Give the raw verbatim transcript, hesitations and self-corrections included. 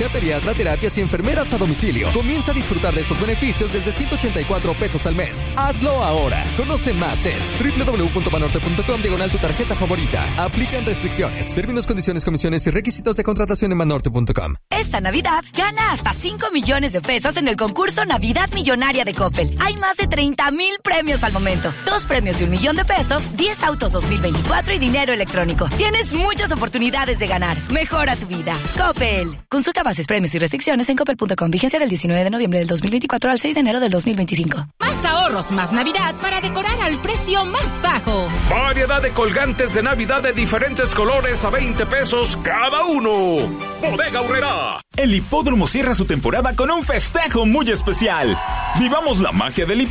farmacia, pediatra, terapias y enfermeras a domicilio. Comienza a disfrutar de estos beneficios desde ciento ochenta y cuatro pesos al mes. Hazlo ahora. Conoce más en doble u doble u doble u punto banorte punto com diagonal tu tarjeta favorita. Aplican restricciones, términos, condiciones, comisiones y requisitos de contratación en banorte punto com. Esta Navidad gana hasta cinco millones de pesos en el concurso Navidad Millonaria de Coppel. Hay más de treinta mil premios al momento. Dos premios de un millón de pesos, diez autos dos mil veinticuatro y dinero electrónico. Tienes muchas oportunidades de ganar. Mejora tu vida. Coppel. Consulta bases, premios y restricciones en coppel punto com. Vigencia del diecinueve de noviembre del dos mil veinticuatro al seis de enero del dos mil veinticinco. Más ahorros, más Navidad para decorar al precio más bajo. Variedad de colgantes de Navidad de diferentes colores a veinte pesos cada uno. Bodega Aurrerá. El hipódromo cierra su temporada con un festejo muy especial. Vivamos la magia del hipódromo